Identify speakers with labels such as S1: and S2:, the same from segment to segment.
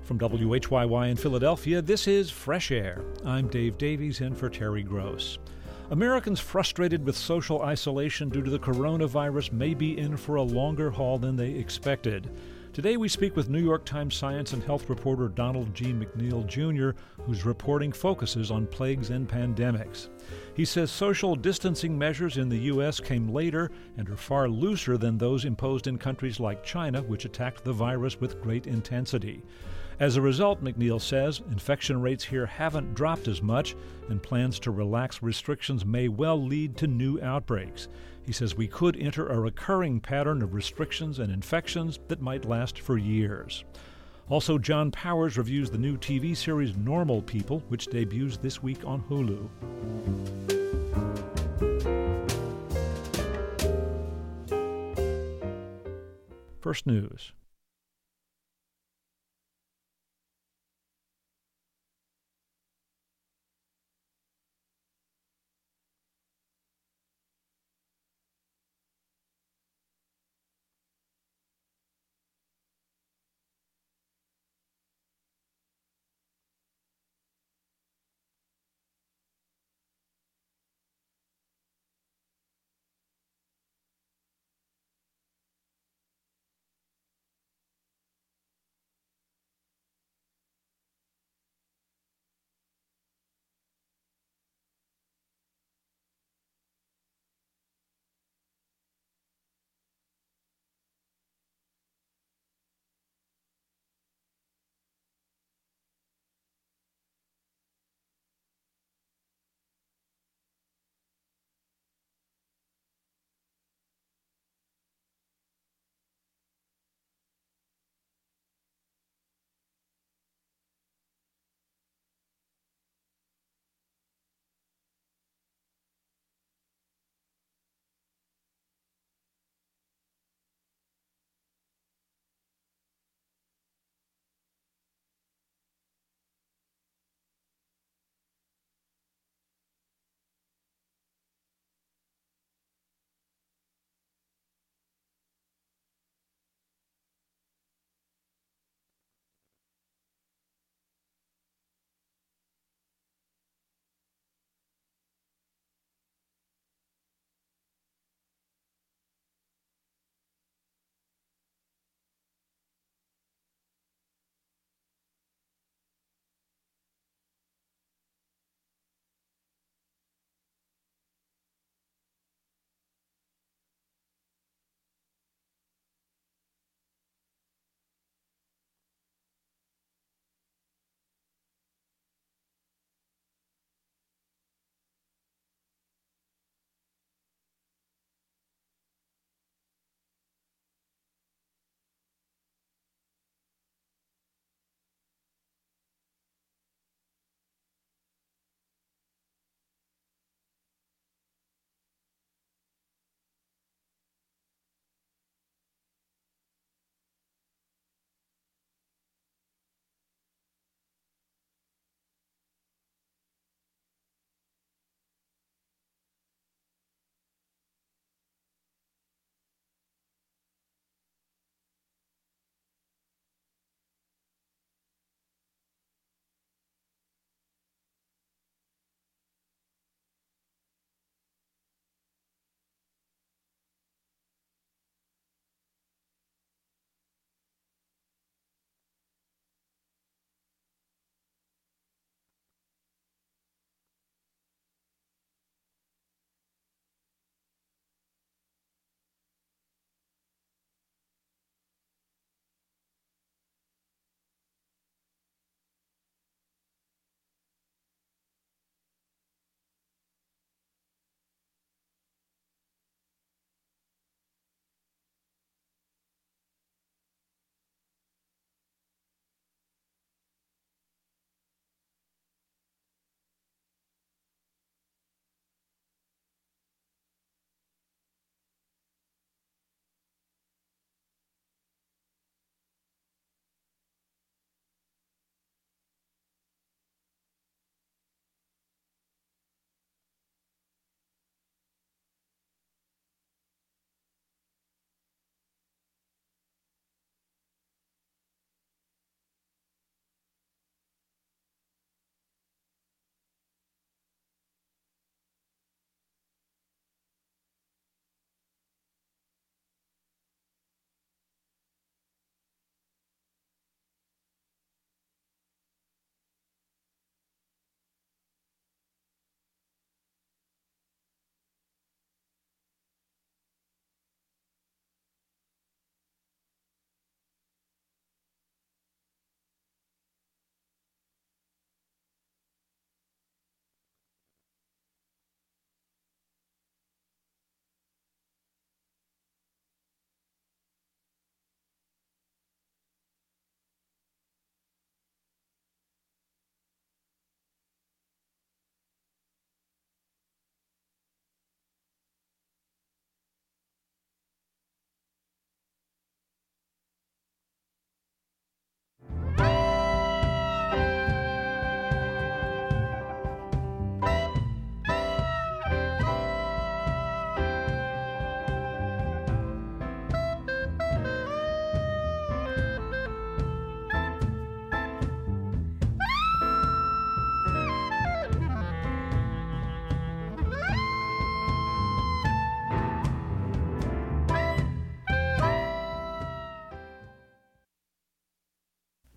S1: From WHYY in Philadelphia, this is Fresh Air. I'm Dave Davies in for Terry Gross. Americans frustrated with social isolation due to the coronavirus may be in for a longer haul than they expected. Today we speak with New York Times science and health reporter Donald G. McNeil, Jr., whose reporting focuses on plagues and pandemics. He says social distancing measures in the U.S. came later and are far looser than those imposed in countries like China, which attacked the virus with great intensity. As a result, McNeil says, infection rates here haven't dropped as much, and plans to relax restrictions may well lead to new outbreaks. He says we could enter a recurring pattern of restrictions and infections that might last for years. Also, John Powers reviews the new TV series Normal People, which debuts this week on Hulu. First News.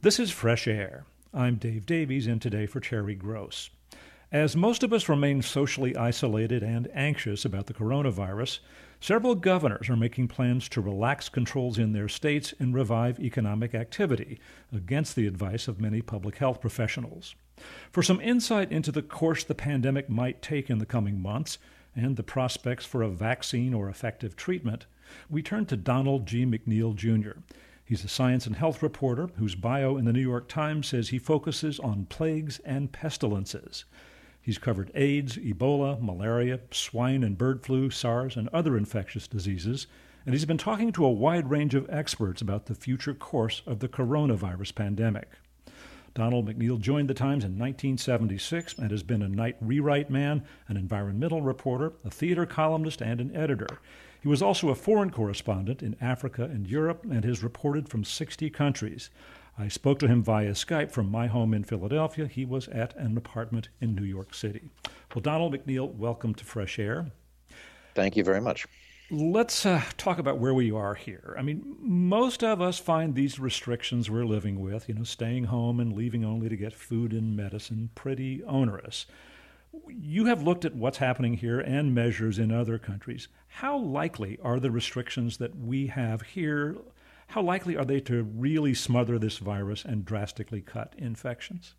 S1: This is Fresh Air. I'm Dave Davies, in today for Terry Gross. As most of us remain socially isolated and anxious about the coronavirus, several governors are making plans to relax controls in their states and revive economic activity, against the advice of many public health professionals. For some insight into the course the pandemic might take in the coming months and the prospects for a vaccine or effective treatment, we turn to Donald G. McNeil, Jr. He's a science and health reporter whose bio in the New York Times says he focuses on plagues and pestilences. He's covered AIDS, Ebola, malaria, swine and bird flu, SARS, and other infectious diseases, and he's been talking to a wide range of experts about the future course of the coronavirus pandemic. Donald McNeil joined the Times in 1976 and has been a night rewrite man, an environmental reporter, a theater columnist, and an editor. He was also a foreign correspondent in Africa and Europe and has reported from 60 countries. I spoke to him via Skype from my home in Philadelphia. He was at an apartment in New York City. Well, Donald McNeil, welcome to Fresh Air.
S2: Thank you very much.
S1: Let's talk about where we are here. I mean, most of us find these restrictions we're living with, staying home and leaving only to get food and medicine, pretty onerous. You have looked at what's happening here and measures in other countries. How likely are the restrictions that we have here, how likely are they to really smother this virus and drastically cut infections?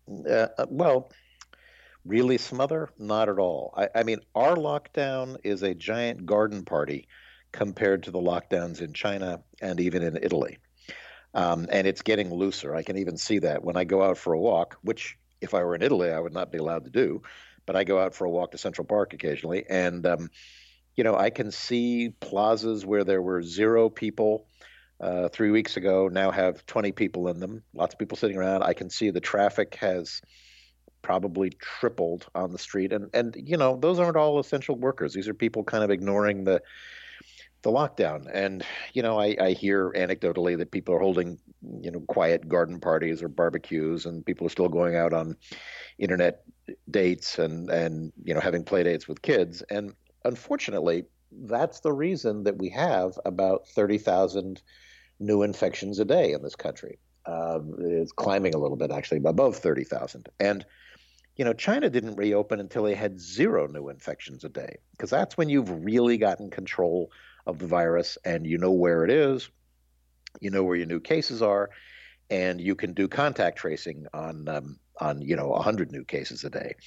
S2: Really smother? Not at all. I mean, our lockdown is a giant garden party compared to the lockdowns in China and even in Italy. And it's getting looser. I can even see that when I go out for a walk, which if I were in Italy, I would not be allowed to do. But I go out for a walk to Central Park occasionally. And, I can see plazas where there were 0 people 3 weeks ago now have 20 people in them, lots of people sitting around. I can see the traffic has probably tripled on the street. And those aren't all essential workers. These are people kind of ignoring the lockdown. And, I hear anecdotally that people are holding, quiet garden parties or barbecues, and people are still going out on internet dates and having play dates with kids. And unfortunately, that's the reason that we have about 30,000 new infections a day in this country. It's climbing a little bit, actually, above 30,000. And China didn't reopen until they had 0 new infections a day, because that's when you've really gotten control of the virus and you know where it is, you know where your new cases are, and you can do contact tracing on 100 new cases a day.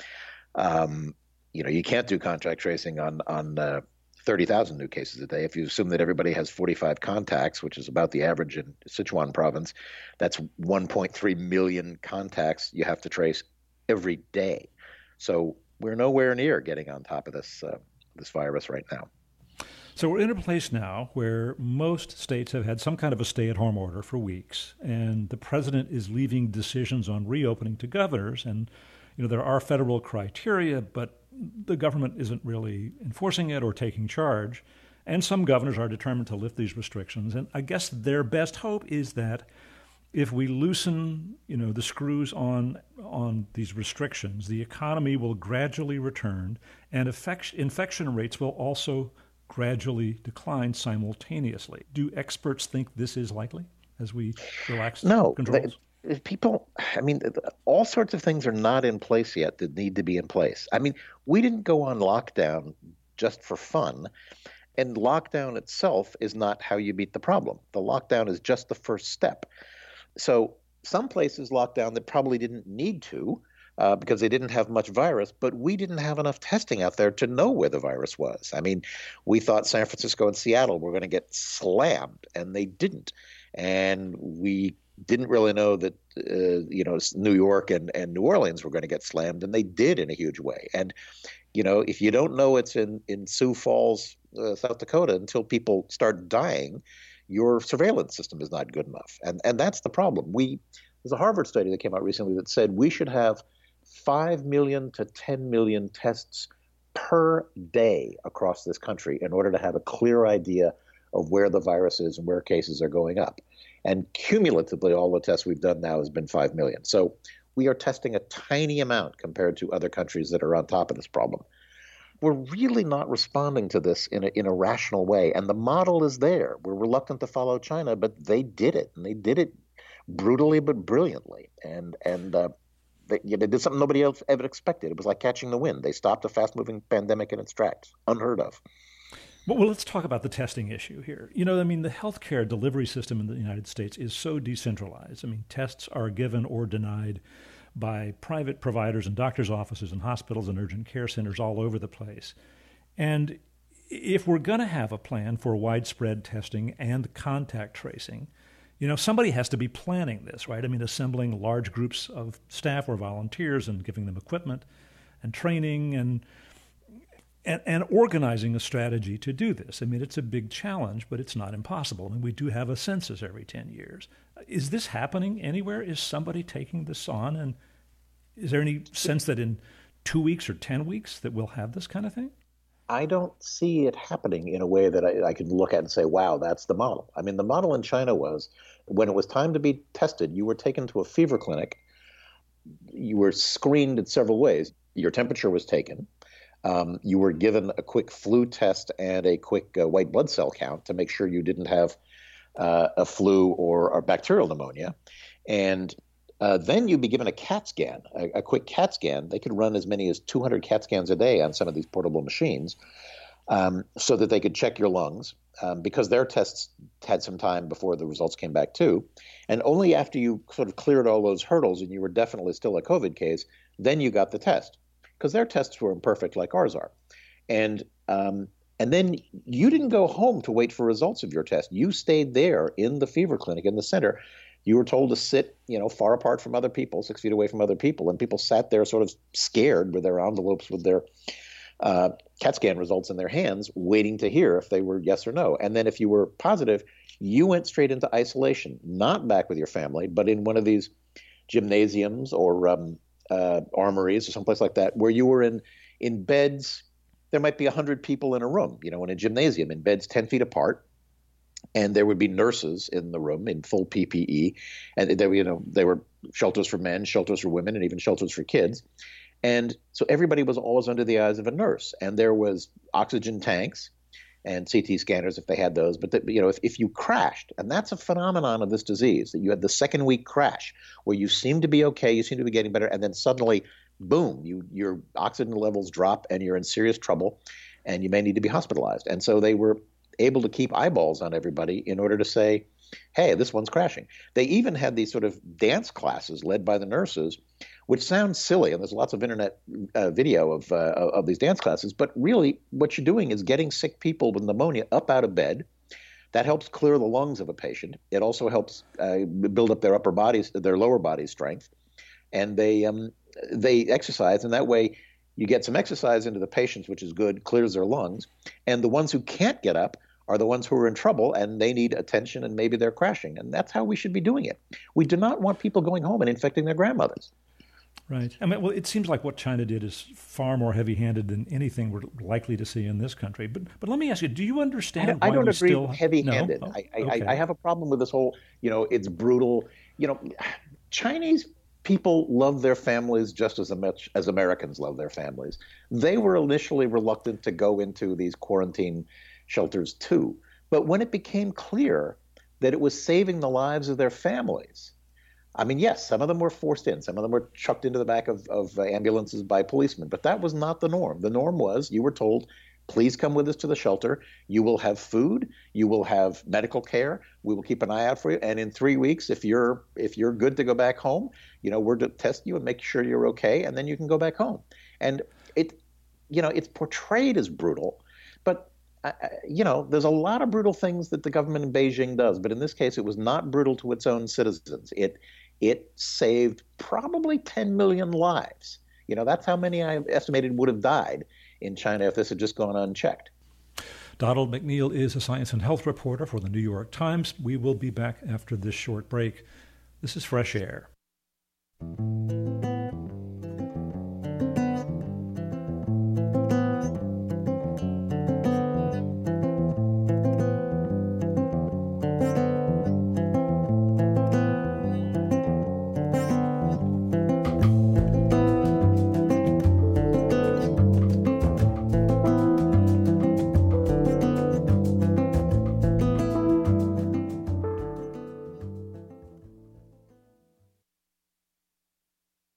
S2: You can't do contact tracing on 30,000 new cases a day. If you assume that everybody has 45 contacts, which is about the average in Sichuan province, that's 1.3 million contacts you have to trace every day. So we're nowhere near getting on top of this virus right now.
S1: So we're in a place now where most states have had some kind of a stay-at-home order for weeks, and the president is leaving decisions on reopening to governors. And there are federal criteria, but the government isn't really enforcing it or taking charge. And some governors are determined to lift these restrictions. And I guess their best hope is that if we loosen, the screws on these restrictions, the economy will gradually return, and infection rates will also gradually decline simultaneously. Do experts think this is likely as we relax controls?
S2: All sorts of things are not in place yet that need to be in place. I mean, we didn't go on lockdown just for fun. And lockdown itself is not how you beat the problem. The lockdown is just the first step. So some places locked down that probably didn't need to because they didn't have much virus, but we didn't have enough testing out there to know where the virus was. I mean, we thought San Francisco and Seattle were going to get slammed, and they didn't. And we didn't really know that, New York and New Orleans were going to get slammed, and they did in a huge way. And, if you don't know it's in Sioux Falls, South Dakota, until people start dying, your surveillance system is not good enough. And that's the problem. There's a Harvard study that came out recently that said we should have 5 million to 10 million tests per day across this country in order to have a clear idea of where the virus is and where cases are going up. And cumulatively, all the tests we've done now has been 5 million. So we are testing a tiny amount compared to other countries that are on top of this problem. We're really not responding to this in a rational way. And the model is there. We're reluctant to follow China, but they did it. And they did it brutally but brilliantly. They did something nobody else ever expected. It was like catching the wind. They stopped a fast-moving pandemic in its tracks. Unheard of.
S1: Well, let's talk about the testing issue here. The healthcare delivery system in the United States is so decentralized. Tests are given or denied by private providers and doctors' offices and hospitals and urgent care centers all over the place. And if we're going to have a plan for widespread testing and contact tracing, somebody has to be planning this, right? Assembling large groups of staff or volunteers and giving them equipment and training and organizing a strategy to do this. It's a big challenge, but it's not impossible. We do have a census every 10 years. Is this happening anywhere? Is somebody taking this on? And is there any sense that in 2 weeks or 10 weeks that we'll have this kind of thing?
S2: I don't see it happening in a way that I can look at and say, wow, that's the model. The model in China was when it was time to be tested, you were taken to a fever clinic. You were screened in several ways. Your temperature was taken. You were given a quick flu test and a quick white blood cell count to make sure you didn't have a flu or bacterial pneumonia. And then you'd be given a CAT scan, a quick CAT scan. They could run as many as 200 CAT scans a day on some of these portable machines so that they could check your lungs because their tests had some time before the results came back too. And only after you sort of cleared all those hurdles and you were definitely still a COVID case, then you got the test. Because their tests were imperfect like ours are. And then you didn't go home to wait for results of your test. You stayed there in the fever clinic in the center. You were told to sit, far apart from other people, 6 feet away from other people. And people sat there sort of scared with their envelopes with their CAT scan results in their hands, waiting to hear if they were yes or no. And then if you were positive, you went straight into isolation, not back with your family, but in one of these gymnasiums or armories or someplace like that, where you were in beds. There might be 100 people in a room, in a gymnasium, in beds 10 feet apart, and there would be nurses in the room in full PPE, and there were shelters for men, shelters for women, and even shelters for kids, and so everybody was always under the eyes of a nurse, and there was oxygen tanks and CT scanners if they had those. But if you crashed, and that's a phenomenon of this disease, that you had the second week crash where you seem to be okay, you seem to be getting better, and then suddenly, boom, your oxygen levels drop and you're in serious trouble and you may need to be hospitalized. And so they were able to keep eyeballs on everybody in order to say, hey, this one's crashing. They even had these sort of dance classes led by the nurses, which sounds silly, and there's lots of internet video of these dance classes. But really, what you're doing is getting sick people with pneumonia up out of bed. That helps clear the lungs of a patient. It also helps build up their lower body strength, and they exercise, and that way you get some exercise into the patients, which is good, clears their lungs. And the ones who can't get up are the ones who are in trouble, and they need attention, and maybe they're crashing. And that's how we should be doing it. We do not want people going home and infecting their grandmothers.
S1: Right. Well, it seems like what China did is far more heavy-handed than anything we're likely to see in this country. But let me ask you, do you understand why
S2: I don't
S1: we
S2: agree
S1: still...
S2: with heavy-handed.
S1: No?
S2: Okay. I have a problem with this whole, it's brutal. Chinese people love their families just as much as Americans love their families. They were initially reluctant to go into these quarantine shelters too. But when it became clear that it was saving the lives of their families, yes, some of them were forced in. Some of them were chucked into the back of ambulances by policemen. But that was not the norm. The norm was you were told, please come with us to the shelter. You will have food. You will have medical care. We will keep an eye out for you. And in 3 weeks, if you're good to go back home, we're to test you and make sure you're okay, and then you can go back home. And it's portrayed as brutal, but there's a lot of brutal things that the government in Beijing does. But in this case, it was not brutal to its own citizens. It saved probably 10 million lives. That's how many I estimated would have died in China if this had just gone unchecked.
S1: Donald McNeil is a science and health reporter for the New York Times. We will be back after this short break. This is Fresh Air.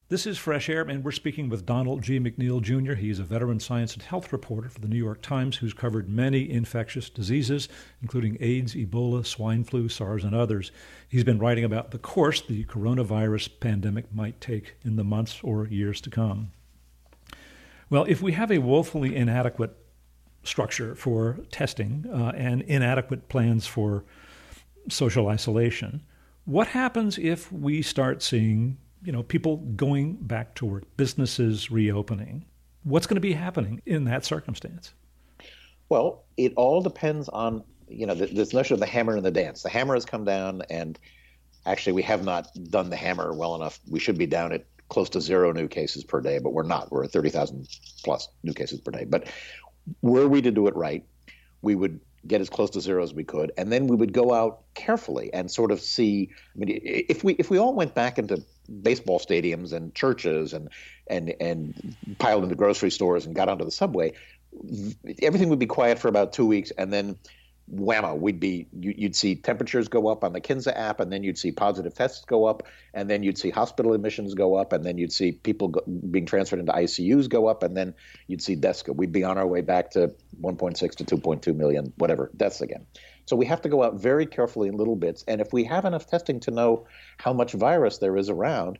S1: This is Fresh Air, and we're speaking with Donald G. McNeil, Jr. He's a veteran science and health reporter for the New York Times who's covered many infectious diseases, including AIDS, Ebola, swine flu, SARS, and others. He's been writing about the course the coronavirus pandemic might take in the months or years to come. Well, if we have a woefully inadequate structure for testing and inadequate plans for social isolation, what happens if we start seeing people going back to work, businesses reopening? What's going to be happening in that circumstance?
S2: Well, it all depends on, this notion of the hammer and the dance. The hammer has come down, and actually we have not done the hammer well enough. We should be down at close to 0 new cases per day, but we're not. We're at 30,000 plus new cases per day. But were we to do it right, we would get as close to 0 as we could, and then we would go out carefully and sort of see. I mean, if we all went back into baseball stadiums and churches and piled into grocery stores and got onto the subway, everything would be quiet for about 2 weeks, and then whammo, you'd see temperatures go up on the Kinsa app, and then you'd see positive tests go up, and then you'd see hospital admissions go up, and then you'd see people being transferred into ICUs go up, and then you'd see deaths go. We'd be on our way back to 1.6 to 2.2 million, whatever, deaths again. So we have to go out very carefully in little bits, and if we have enough testing to know how much virus there is around,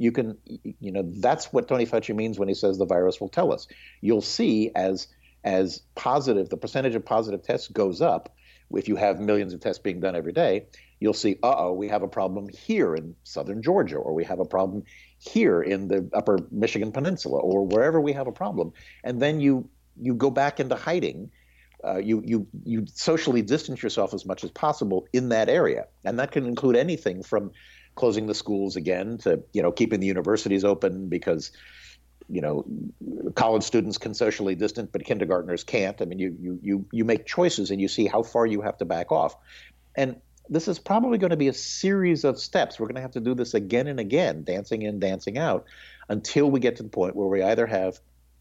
S2: that's what Tony Fauci means when he says the virus will tell us. You'll see as positive, the percentage of positive tests goes up. If you have millions of tests being done every day, you'll see, we have a problem here in southern Georgia, or we have a problem here in the upper Michigan Peninsula, or wherever we have a problem. And then you go back into hiding. You socially distance yourself as much as possible in that area. And that can include anything from closing the schools again to, keeping the universities open because college students can socially distance, but kindergartners can't. I mean, you make choices and you see how far you have to back off. And this is probably going to be a series of steps. We're going to have to do this again and again, dancing in, dancing out, until we get to the point where we either have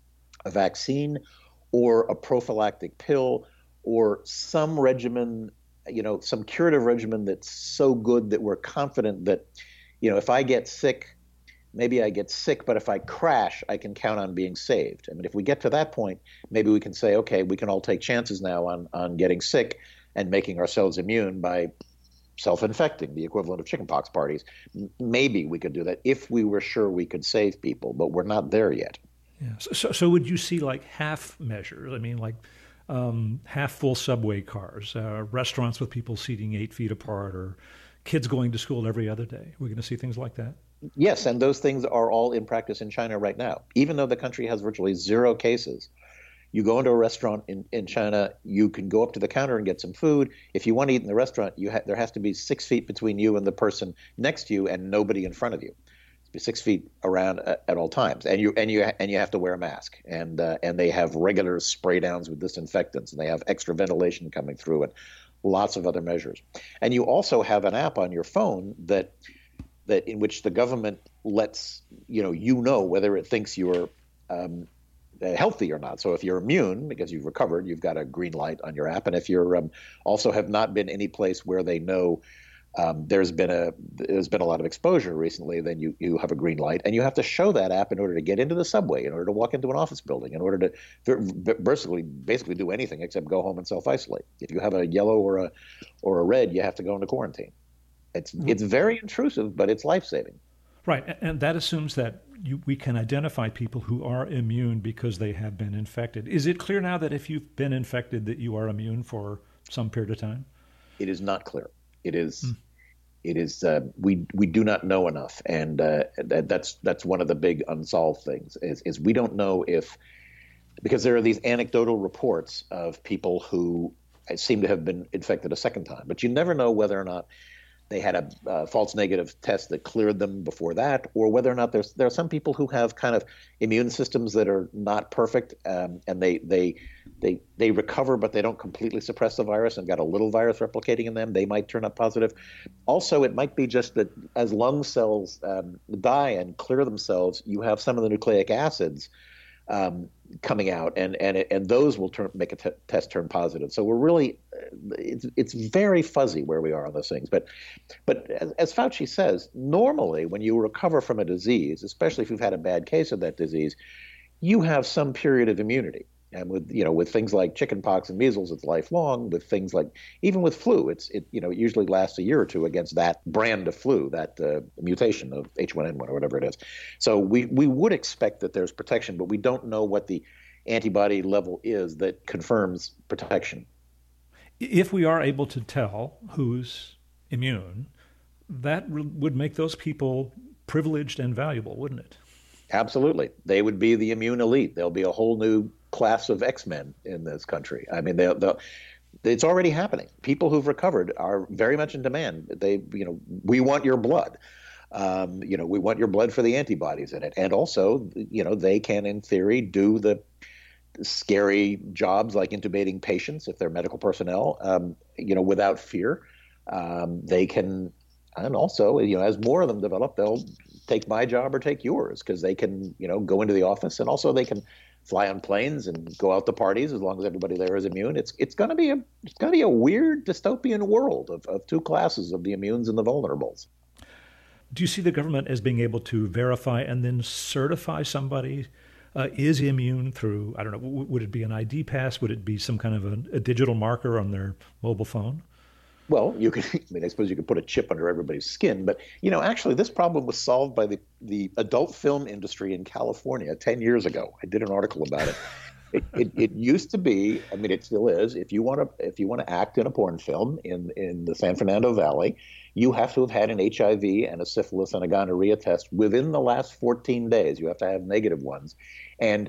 S2: a vaccine or a prophylactic pill or some regimen, some curative regimen that's so good that we're confident that, if I get sick, maybe I get sick, but if I crash, I can count on being saved. I mean, if we get to that point, maybe we can say, okay, we can all take chances now on getting sick and making ourselves immune by self-infecting, the equivalent of chickenpox parties. Maybe we could do that if we were sure we could save people, but we're not there yet.
S1: Yeah. So would you see like half measures? I mean, like half full subway cars, restaurants with people seating 8 feet apart, or kids going to school every other day? We're going to see things like that?
S2: Yes, and those things are all in practice in China right now. Even though the country has virtually 0 cases, you go into a restaurant in China, you can go up to the counter and get some food. If you want to eat in the restaurant, there has to be 6 feet between you and the person next to you, and nobody in front of you. 6 feet around at all times, and you have to wear a mask, and they have regular spray downs with disinfectants, and they have extra ventilation coming through, and lots of other measures. And you also have an app on your phone that in which the government lets whether it thinks you're healthy or not. So if you're immune because you've recovered, you've got a green light on your app, and if you're also have not been any place where they know there's been a lot of exposure recently, then you have a green light, and you have to show that app in order to get into the subway, in order to walk into an office building, in order to basically do anything except go home and self-isolate. If you have a yellow or a red, you have to go into quarantine. It's very intrusive, but it's life-saving.
S1: Right, and that assumes that we can identify people who are immune because they have been infected. Is it clear now that if you've been infected that you are immune for some period of time?
S2: It is not clear. It is. It is. We do not know enough, and that's one of the big unsolved things. Is we don't know because there are these anecdotal reports of people who seem to have been infected a second time, but you never know whether or not they had a false negative test that cleared them before that, or whether or not there are some people who have kind of immune systems that are not perfect, and they recover, but they don't completely suppress the virus and got a little virus replicating in them. They might turn up positive. Also, it might be just that as lung cells die and clear themselves, you have some of the nucleic acids coming out, and those will make a test turn positive. So we're really, it's very fuzzy where we are on those things. But as Fauci says, normally when you recover from a disease, especially if you've had a bad case of that disease, you have some period of immunity. And with things like chickenpox and measles, it's lifelong. With things like, even with flu, it usually lasts a year or two against that brand of flu, that mutation of H1N1 or whatever it is. So we would expect that there's protection, but we don't know what the antibody level is that confirms protection.
S1: If we are able to tell who's immune, that would make those people privileged and valuable, wouldn't it?
S2: Absolutely. They would be the immune elite. There'll be a whole new class of X-Men in this country. I mean, it's already happening. People who've recovered are very much in demand. We want your blood. We want your blood for the antibodies in it. And also, they can, in theory, do the scary jobs like intubating patients if they're medical personnel, without fear. They can, and also, as more of them develop, they'll take my job or take yours, because they can, go into the office, and also they can fly on planes and go out to parties as long as everybody there is immune. It's going to be a weird dystopian world of two classes of the immunes and the vulnerables.
S1: Do you see the government as being able to verify and then certify somebody is immune through, I don't know, would it be an ID pass? Would it be some kind of a digital marker on their mobile phone?
S2: Well, I suppose you could put a chip under everybody's skin, but, actually this problem was solved by the adult film industry in California 10 years ago. I did an article about it. It used to be, it still is, if you want to act in a porn film in the San Fernando Valley, you have to have had an HIV and a syphilis and a gonorrhea test within the last 14 days. You have to have negative ones. And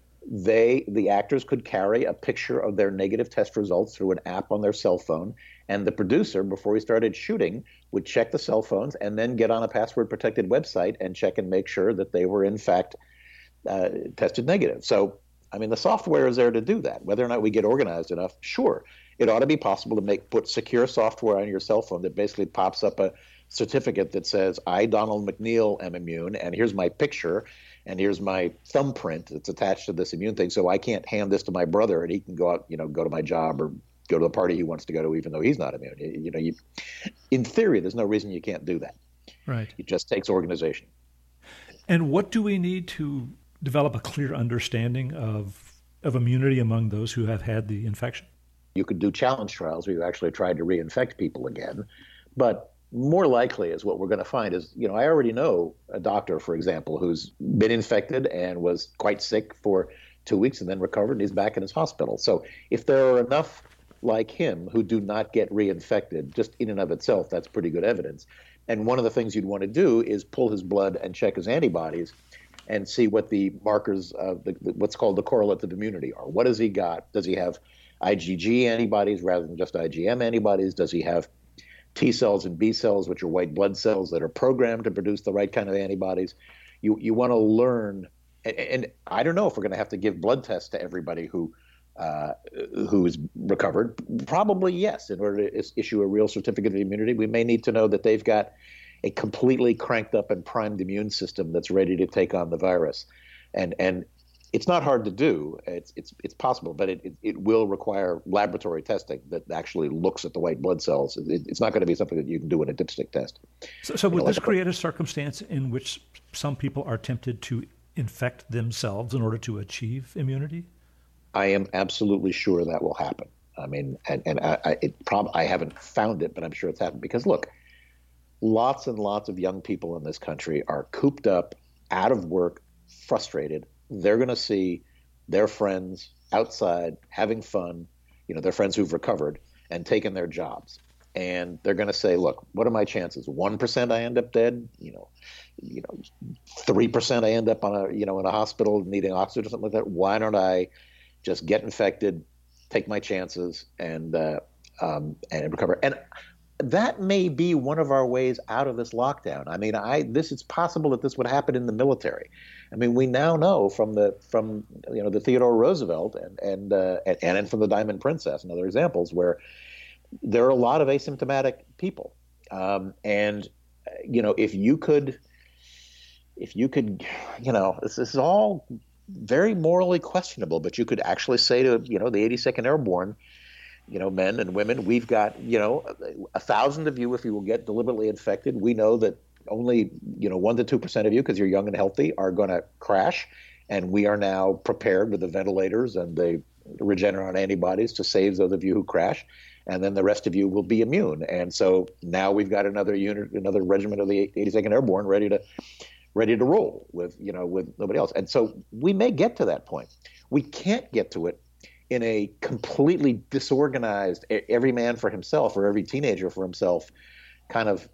S2: the actors could carry a picture of their negative test results through an app on their cell phone, and the producer, before he started shooting, would check the cell phones and then get on a password-protected website and check and make sure that they were in fact tested negative. So, the software is there to do that. Whether or not we get organized enough, sure, it ought to be possible to put secure software on your cell phone that basically pops up a certificate that says, I, Donald McNeil, am immune, and here's my picture, and here's my thumbprint that's attached to this immune thing, so I can't hand this to my brother and he can go out, go to my job or go to the party he wants to go to even though he's not immune. In theory, there's no reason you can't do that.
S1: Right.
S2: It just takes organization.
S1: And what do we need to develop a clear understanding of immunity among those who have had the infection?
S2: You could do challenge trials where you actually tried to reinfect people again, but more likely is what we're going to find is, I already know a doctor, for example, who's been infected and was quite sick for 2 weeks and then recovered, and he's back in his hospital. So if there are enough like him who do not get reinfected, just in and of itself, that's pretty good evidence. And one of the things you'd want to do is pull his blood and check his antibodies and see what the markers of what's called the correlative immunity are. What has he got? Does he have IgG antibodies rather than just IgM antibodies? Does he have T cells and B cells, which are white blood cells that are programmed to produce the right kind of antibodies? You want to learn, and I don't know if we're going to have to give blood tests to everybody who's recovered. Probably yes. In order to issue a real certificate of immunity, we may need to know that they've got a completely cranked up and primed immune system that's ready to take on the virus. And it's not hard to do. It's possible, but it will require laboratory testing that actually looks at the white blood cells. It's not going to be something that you can do in a dipstick test.
S1: So would this create a circumstance in which some people are tempted to infect themselves in order to achieve immunity?
S2: I am absolutely sure that will happen. I haven't found it, but I'm sure it's happened because look, lots and lots of young people in this country are cooped up, out of work, frustrated. They're going to see their friends outside having fun, their friends who've recovered and taken their jobs. And they're going to say, look, what are my chances? 1% I end up dead, 3% I end up in a hospital needing oxygen or something like that. Why don't I just get infected, take my chances and recover? And that may be one of our ways out of this lockdown. It's possible that this would happen in the military. We now know from the Theodore Roosevelt and from the Diamond Princess and other examples where there are a lot of asymptomatic people. If you could, this is all very morally questionable. But you could actually say to, the 82nd Airborne, men and women, we've got, 1,000 of you, if you will get deliberately infected, we know that only, 1 to 2% of you, because you're young and healthy, are going to crash. And we are now prepared with the ventilators and the Regeneron antibodies to save those of you who crash. And then the rest of you will be immune. And so now we've got another unit, another regiment of the 82nd Airborne ready to roll with nobody else. And so we may get to that point. We can't get to it in a completely disorganized, every man for himself or every teenager for himself kind of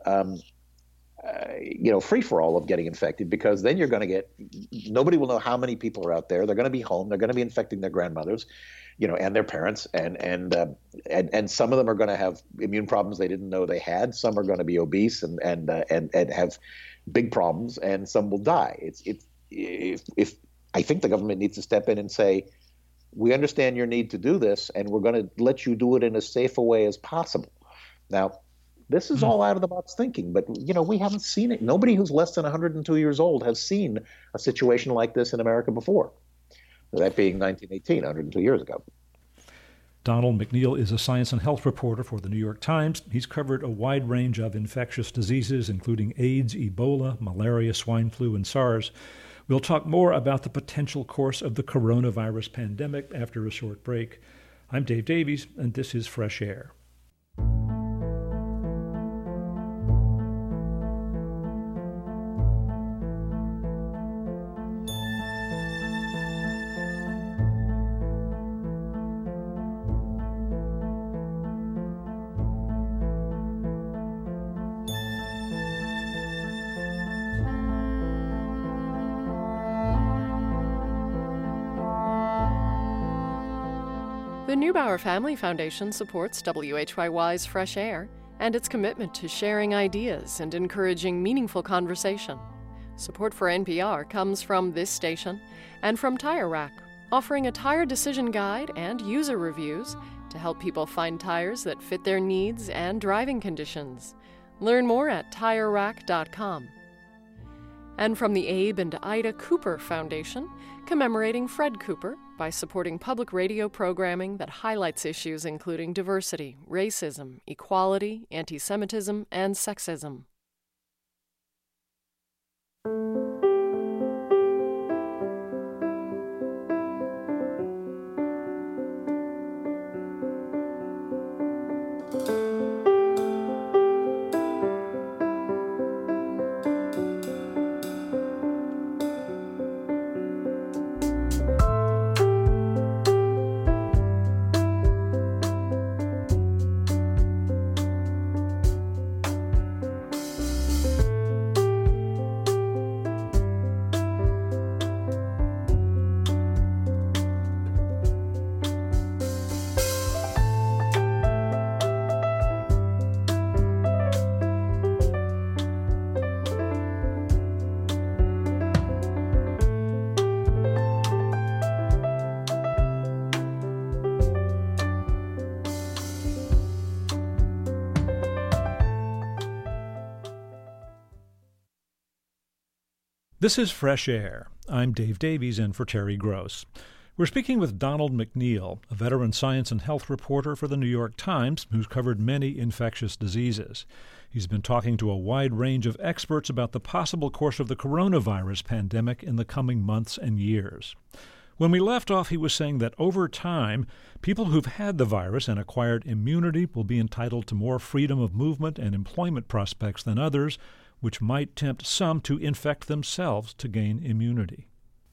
S2: free for all of getting infected, because then you're going to get, nobody will know how many people are out there. They're going to be home. They're going to be infecting their grandmothers, and their parents, and some of them are going to have immune problems they didn't know they had. Some are going to be obese and have big problems, and some will die. If I think the government needs to step in and say, we understand your need to do this, and we're going to let you do it in as safe a way as possible. Now, this is all out of the box thinking, but we haven't seen it. Nobody who's less than 102 years old has seen a situation like this in America before. That being 1918, 102 years ago.
S1: Donald McNeil is a science and health reporter for the New York Times. He's covered a wide range of infectious diseases, including AIDS, Ebola, malaria, swine flu, and SARS. We'll talk more about the potential course of the coronavirus pandemic after a short break. I'm Dave Davies, and this is Fresh Air.
S3: The Neubauer Family Foundation supports WHYY's Fresh Air and its commitment to sharing ideas and encouraging meaningful conversation. Support for NPR comes from this station and from Tire Rack, offering a tire decision guide and user reviews to help people find tires that fit their needs and driving conditions. Learn more at TireRack.com. And from the Abe and Ida Cooper Foundation, commemorating Fred Cooper by supporting public radio programming that highlights issues including diversity, racism, equality, anti-Semitism, and sexism.
S1: This is Fresh Air. I'm Dave Davies in for Terry Gross. We're speaking with Donald McNeil, a veteran science and health reporter for the New York Times who's covered many infectious diseases. He's been talking to a wide range of experts about the possible course of the coronavirus pandemic in the coming months and years. When we left off, he was saying that over time, people who've had the virus and acquired immunity will be entitled to more freedom of movement and employment prospects than others, which might tempt some to infect themselves to gain immunity.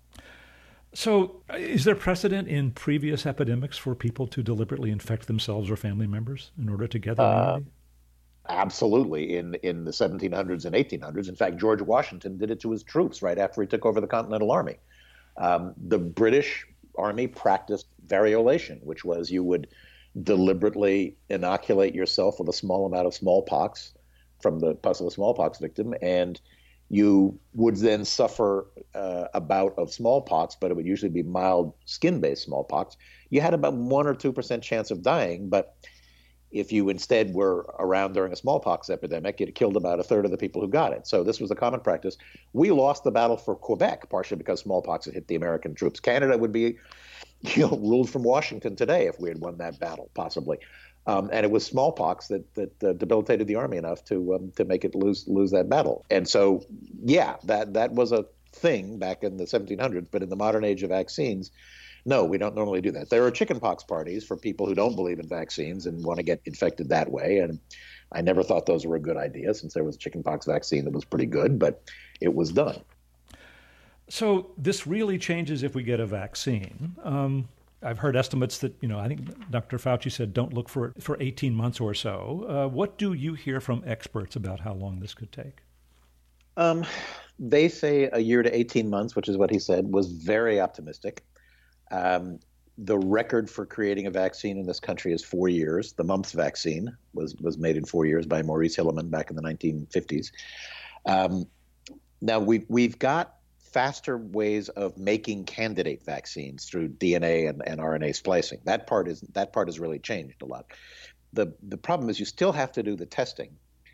S1: So, is there precedent in previous epidemics for people to deliberately infect themselves or family members in order to get immunity?
S2: Absolutely. In the 1700s and 1800s. In fact, George Washington did it to his troops right after he took over the Continental Army. The British Army practiced variolation, which was you would deliberately inoculate yourself with a small amount of smallpox from the pus of a smallpox victim, and you would then suffer a bout of smallpox, but it would usually be mild skin-based smallpox. You had about 1 or 2% chance of dying, but if you instead were around during a smallpox epidemic, it killed about a third of the people who got it. So this was a common practice. We lost the battle for Quebec, partially because smallpox had hit the American troops. Canada would be ruled from Washington today if we had won that battle, possibly. And it was smallpox that debilitated the army enough to make it lose that battle. And so, yeah, that was a thing back in the 1700s. But in the modern age of vaccines, no, we don't normally do that. There are chickenpox parties for people who don't believe in vaccines and want to get infected that way. And I never thought those were a good idea, since there was a chickenpox vaccine that was pretty good, but it was done.
S1: So this really changes if we get a vaccine. I've heard estimates that, I think Dr. Fauci said don't look for it for 18 months or so. What do you hear from experts about how long this could take?
S2: They say a year to 18 months, which is what he said, was very optimistic. The record for creating a vaccine in this country is 4 years. The mumps vaccine was made in 4 years by Maurice Hilleman back in the 1950s. Now we've got faster ways of making candidate vaccines through DNA and RNA splicing. That part has really changed a lot. The problem is you still have to do the testing,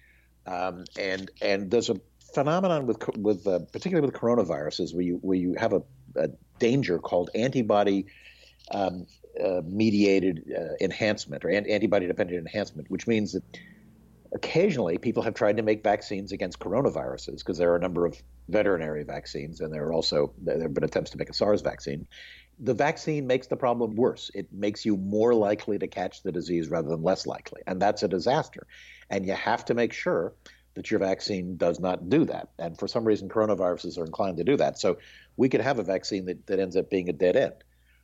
S2: and there's a phenomenon with particularly with coronaviruses where you have a danger called antibody mediated enhancement or antibody dependent enhancement, which means that occasionally people have tried to make vaccines against coronaviruses, because there are a number of veterinary vaccines, and there have been attempts to make a SARS vaccine. The vaccine makes the problem worse. It makes you more likely to catch the disease rather than less likely, and that's a disaster. And you have to make sure that your vaccine does not do that. And for some reason, coronaviruses are inclined to do that. So we could have a vaccine that ends up being a dead end.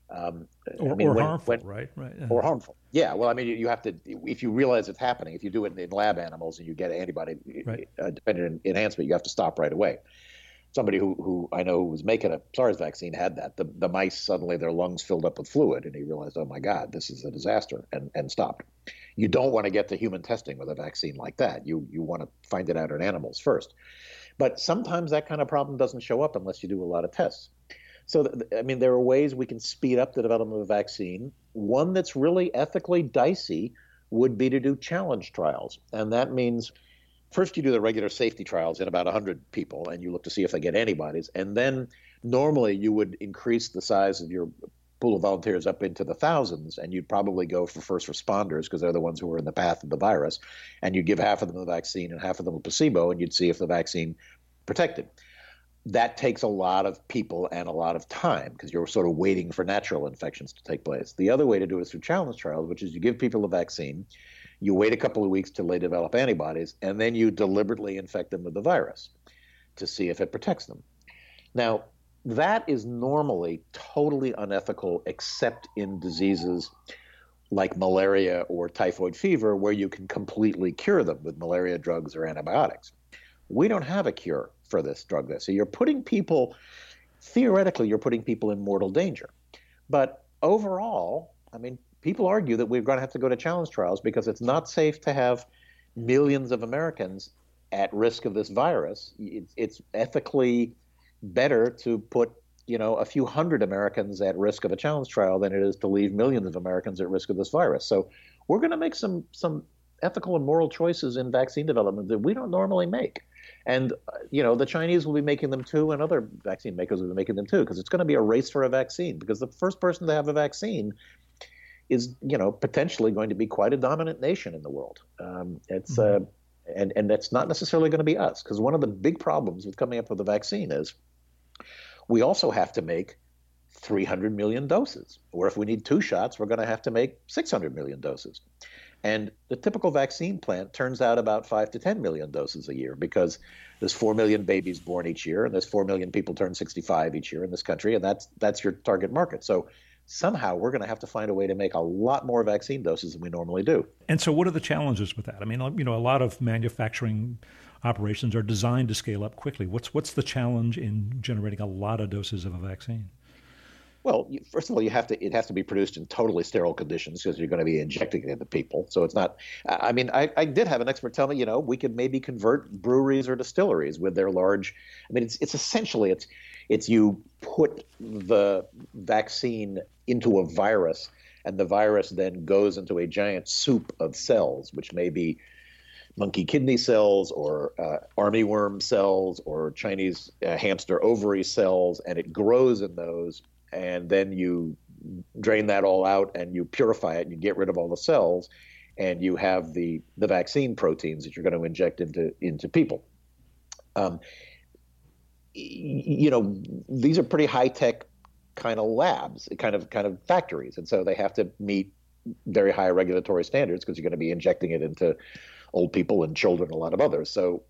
S1: Or harmful, right?
S2: Or harmful. Yeah. Well, you have to, if you realize it's happening, if you do it in lab animals and you get antibody dependent enhancement, you have to stop right away. Somebody who I know who was making a SARS vaccine had that. The mice, suddenly their lungs filled up with fluid, and he realized, oh my God, this is a disaster, and stopped. You don't want to get to human testing with a vaccine like that. You want to find it out in animals first. But sometimes that kind of problem doesn't show up unless you do a lot of tests. So, there are ways we can speed up the development of a vaccine. One that's really ethically dicey would be to do challenge trials. And that means first you do the regular safety trials in about 100 people, and you look to see if they get antibodies. And then normally you would increase the size of your pool of volunteers up into the thousands, and you'd probably go for first responders, because they're the ones who are in the path of the virus. And you'd give half of them the vaccine and half of them a placebo, and you'd see if the vaccine protected. That takes a lot of people and a lot of time, because you're sort of waiting for natural infections to take place. The other way to do it is through challenge trials, which is you give people a vaccine, you wait a couple of weeks till they develop antibodies, and then you deliberately infect them with the virus to see if it protects them. Now, that is normally totally unethical, except in diseases like malaria or typhoid fever, where you can completely cure them with malaria drugs or antibiotics. We don't have a cure for this drug. So you're putting people, theoretically, you're putting people in mortal danger. But overall, people argue that we're going to have to go to challenge trials because it's not safe to have millions of Americans at risk of this virus. It's ethically better to put, a few hundred Americans at risk of a challenge trial than it is to leave millions of Americans at risk of this virus. So we're going to make some ethical and moral choices in vaccine development that we don't normally make. And, the Chinese will be making them too, and other vaccine makers will be making them too, because it's going to be a race for a vaccine, because the first person to have a vaccine is, potentially going to be quite a dominant nation in the world. And that's not necessarily going to be us, because one of the big problems with coming up with a vaccine is we also have to make 300 million doses, or if we need 2 shots, we're going to have to make 600 million doses. And the typical vaccine plant turns out about 5 to 10 million doses a year, because there's 4 million babies born each year, and there's 4 million people turn 65 each year in this country, and that's your target market. So somehow we're going to have to find a way to make a lot more vaccine doses than we normally do.
S1: And so what are the challenges with that? A lot of manufacturing operations are designed to scale up quickly. What's the challenge in generating a lot of doses of a vaccine?
S2: Well, first of all, it has to be produced in totally sterile conditions, because you're going to be injecting it into people. So it's not. I did have an expert tell me, we could maybe convert breweries or distilleries with their large. It's essentially it's you put the vaccine into a virus and the virus then goes into a giant soup of cells, which may be monkey kidney cells or armyworm cells or Chinese hamster ovary cells, and it grows in those, and then you drain that all out and you purify it and you get rid of all the cells, and you have the vaccine proteins that you're going to inject into people. These are pretty high-tech kind of labs, kind of factories, and so they have to meet very high regulatory standards because you're going to be injecting it into old people and children and a lot of others. So,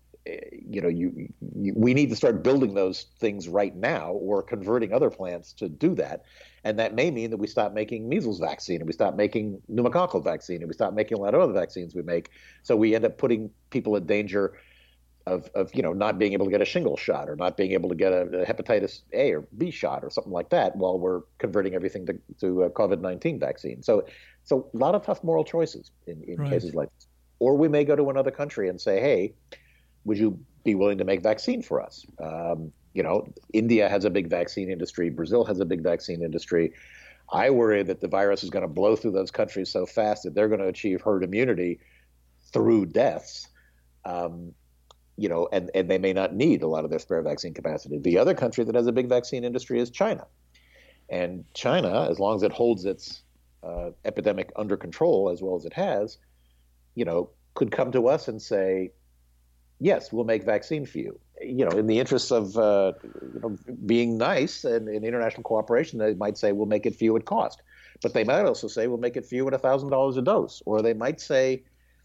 S2: we need to start building those things right now, or converting other plants to do that. And that may mean that we stop making measles vaccine, and we stop making pneumococcal vaccine, and we stop making a lot of other vaccines we make. So we end up putting people in danger of not being able to get a shingles shot, or not being able to get a hepatitis A or B shot or something like that, while we're converting everything to a COVID-19 vaccine. So a lot of tough moral choices in
S1: Right.
S2: cases like this. Or we may go to another country and say, hey, would you be willing to make vaccine for us? India has a big vaccine industry. Brazil has a big vaccine industry. I worry that the virus is going to blow through those countries so fast that they're going to achieve herd immunity through deaths, and they may not need a lot of their spare vaccine capacity. The other country that has a big vaccine industry is China. And China, as long as it holds its epidemic under control as well as it has, could come to us and say, yes, we'll make vaccine for you. In the interests of being nice and in international cooperation, they might say we'll make it for you at cost. But they might also say we'll make it for you at $1,000 a dose. Or they might say,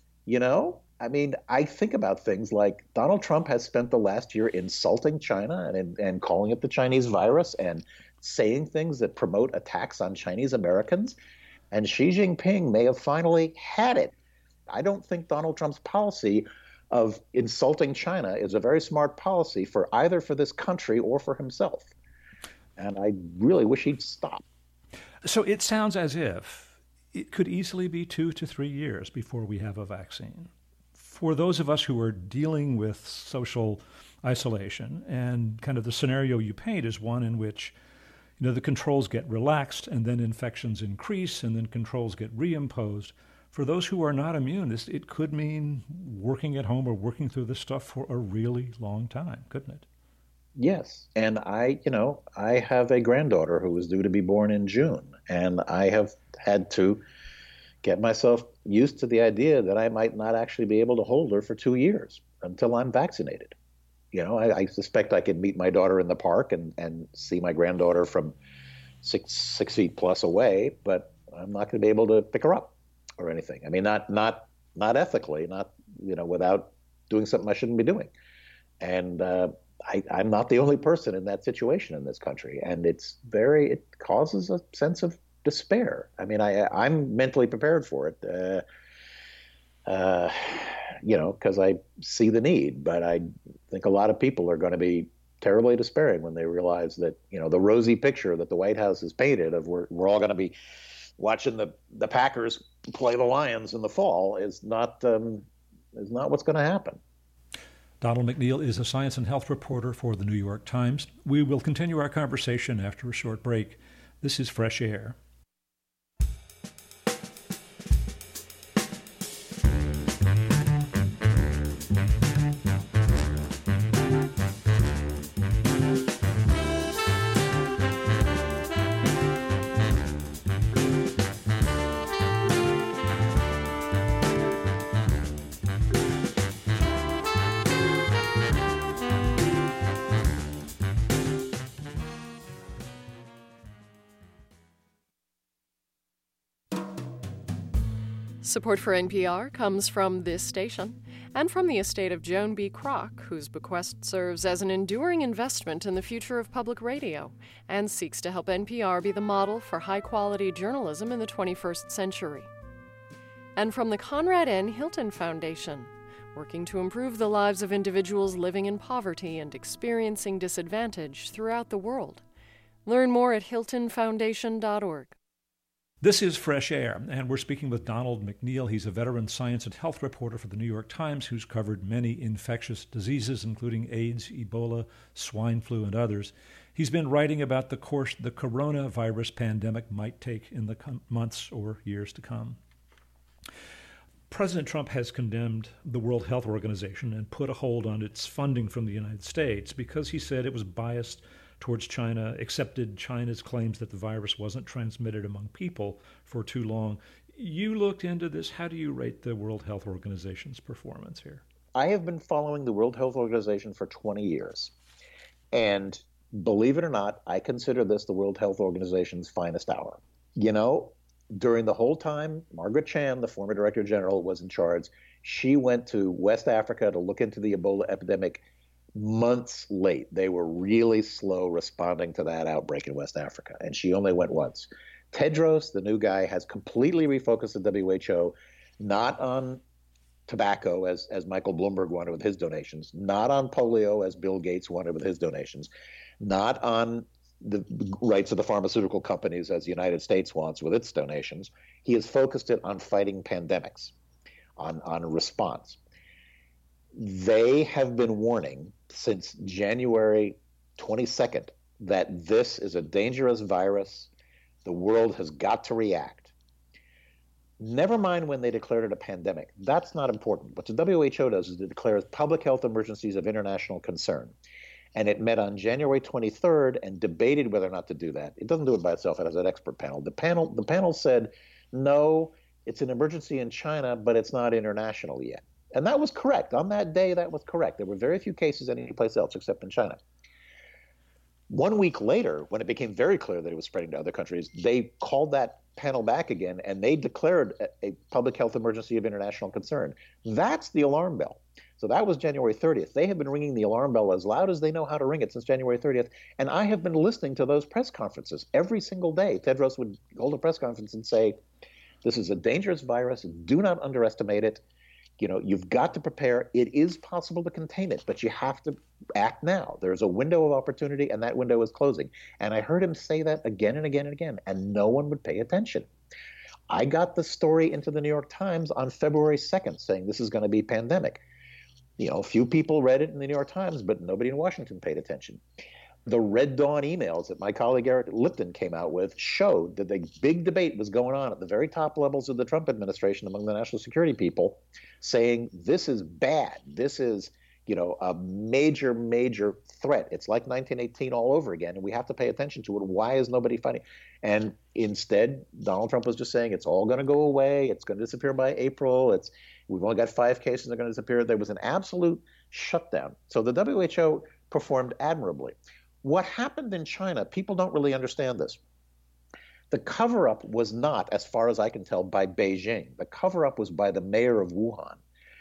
S2: I think about things like Donald Trump has spent the last year insulting China and calling it the Chinese virus and saying things that promote attacks on Chinese Americans. And Xi Jinping may have finally had it. I don't think Donald Trump's policy of insulting China is a very smart policy for either for this country or for himself. And I really wish he'd stop.
S1: So it sounds as if it could easily be 2 to 3 years before we have a vaccine. For those of us who are dealing with social isolation, and kind of the scenario you paint is one in which the controls get relaxed and then infections increase and then controls get reimposed. For those who are not immune, it could mean working at home or working through this stuff for a really long time, couldn't it?
S2: Yes. And I have a granddaughter who was due to be born in June, and I have had to get myself used to the idea that I might not actually be able to hold her for 2 years until I'm vaccinated. I suspect I could meet my daughter in the park and see my granddaughter from six feet plus away, but I'm not going to be able to pick her up or anything. I mean, not ethically, not without doing something I shouldn't be doing. And I'm not the only person in that situation in this country, and it causes a sense of despair. I mean, I'm mentally prepared for it, because I see the need. But I think a lot of people are going to be terribly despairing when they realize that the rosy picture that the White House has painted of we're all going to be watching the Packers play the Lions in the fall is not what's going to happen.
S1: Donald McNeil is a science and health reporter for the New York Times. We will continue our conversation after a short break. This is Fresh Air.
S3: Support for NPR comes from this station and from the estate of Joan B. Kroc, whose bequest serves as an enduring investment in the future of public radio and seeks to help NPR be the model for high-quality journalism in the 21st century. And from the Conrad N. Hilton Foundation, working to improve the lives of individuals living in poverty and experiencing disadvantage throughout the world. Learn more at hiltonfoundation.org.
S1: This is Fresh Air, and we're speaking with Donald McNeil. He's a veteran science and health reporter for the New York Times who's covered many infectious diseases, including AIDS, Ebola, swine flu, and others. He's been writing about the course the coronavirus pandemic might take in the months or years to come. President Trump has condemned the World Health Organization and put a hold on its funding from the United States because he said it was biased towards China, accepted China's claims that the virus wasn't transmitted among people for too long. You looked into this. How do you rate the World Health Organization's performance here?
S2: I have been following the World Health Organization for 20 years. And believe it or not, I consider this the World Health Organization's finest hour. You know, during the whole time, Margaret Chan, the former Director General, was in charge. She went to West Africa to look into the Ebola epidemic months late. They were really slow responding to that outbreak in West Africa, and she only went once. Tedros, the new guy, has completely refocused the WHO, not on tobacco, as Michael Bloomberg wanted with his donations, not on polio, as Bill Gates wanted with his donations, not on the rights of the pharmaceutical companies, as the United States wants with its donations. He has focused it on fighting pandemics, on response. They have been warning since January 22nd that this is a dangerous virus. The world has got to react. Never mind when they declared it a pandemic. That's not important. What the WHO does is it declares public health emergencies of international concern. And it met on January 23rd and debated whether or not to do that. It doesn't do it by itself. It has an expert panel. The panel said, no, it's an emergency in China, but it's not international yet. And that was correct. On that day, that was correct. There were very few cases anyplace else except in China. 1 week later, when it became very clear that it was spreading to other countries, they called that panel back again, and they declared a public health emergency of international concern. That's the alarm bell. So that was January 30th. They have been ringing the alarm bell as loud as they know how to ring it since January 30th. And I have been listening to those press conferences every single day. Tedros would hold a press conference and say, this is a dangerous virus. Do not underestimate it. You know, you've got to prepare. It is possible to contain it, but you have to act now. There's a window of opportunity, and that window is closing. And I heard him say that again and again and again, and no one would pay attention. I got the story into the New York Times on February 2nd saying this is going to be pandemic. You know, a few people read it in the New York Times, but nobody in Washington paid attention. The Red Dawn emails that my colleague Eric Lipton came out with showed that the big debate was going on at the very top levels of the Trump administration among the national security people, saying this is bad. This is, you know, a major, major threat. It's like 1918 all over again, and we have to pay attention to it. Why is nobody fighting? And instead, Donald Trump was just saying it's all going to go away. It's going to disappear by April. We've only got 5 cases that are going to disappear. There was an absolute shutdown. So the WHO performed admirably. What happened in China, people don't really understand this. The cover-up was not, as far as I can tell, by Beijing. The cover-up was by the mayor of Wuhan.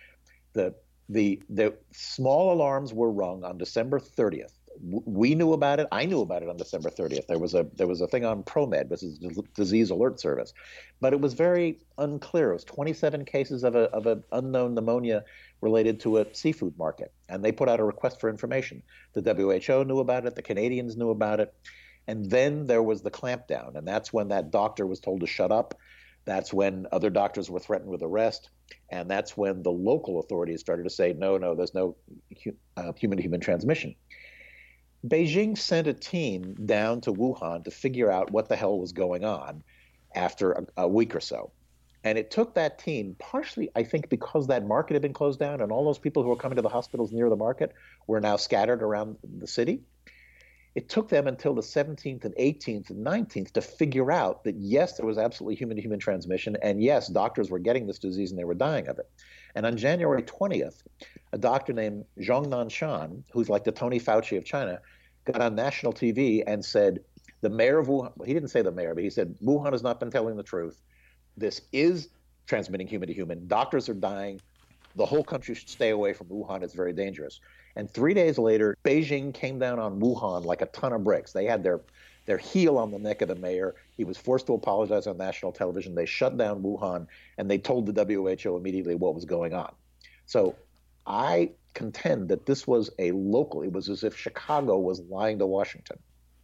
S2: The small alarms were rung on December 30th. We knew about it. I knew about it on December 30th. There was a thing on ProMed, which is the disease alert service, but it was very unclear. It was 27 cases of an unknown pneumonia related to a seafood market, and they put out a request for information. The WHO knew about it. The Canadians knew about it, and then there was the clampdown, and that's when that doctor was told to shut up. That's when other doctors were threatened with arrest, and that's when the local authorities started to say, no, there's no human-to-human transmission. Beijing sent a team down to Wuhan to figure out what the hell was going on after a week or so. And it took that team, partially, I think, because that market had been closed down and all those people who were coming to the hospitals near the market were now scattered around the city. It took them until the 17th and 18th and 19th to figure out that, yes, there was absolutely human-to-human transmission, and yes, doctors were getting this disease and they were dying of it. And on January 20th, a doctor named Zhong Nanshan, who's like the Tony Fauci of China, got on national TV and said, the mayor of Wuhan, he didn't say the mayor, but he said, Wuhan has not been telling the truth. This is transmitting human to human. Doctors are dying. The whole country should stay away from Wuhan. It's very dangerous. And 3 days later, Beijing came down on Wuhan like a ton of bricks. They had their heel on the neck of the mayor. He was forced to apologize on national television. They shut down Wuhan, and they told the WHO immediately what was going on. So I contend that this was a local. It was as if Chicago was lying to Washington.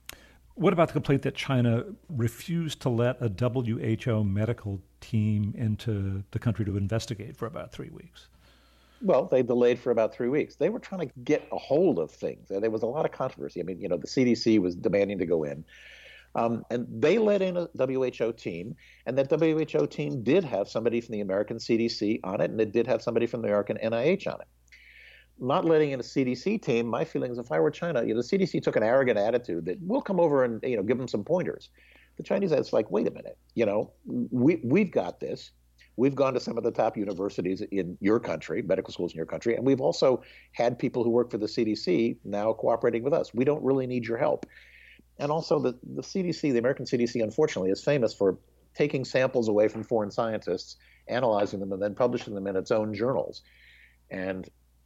S1: What about the complaint that China refused to let a WHO medical team into the country to investigate for about 3 weeks?
S2: Well, they delayed for about 3 weeks. They were trying to get a hold of things. There was a lot of controversy. I mean, the CDC was demanding to go in. And they let in a WHO team, and that WHO team did have somebody from the American CDC on it, and it did have somebody from the American NIH on it. Not letting in a CDC team, my feeling is if I were China, the CDC took an arrogant attitude that we'll come over and give them some pointers. The Chinese, it's like, wait a minute, we've got this. We've gone to some of the top universities in your country, medical schools in your country, and we've also had people who work for the CDC now cooperating with us. We don't really need your help. And also the CDC, the American CDC, unfortunately, is famous for taking samples away from foreign scientists, analyzing them, and then publishing them in its own journals. And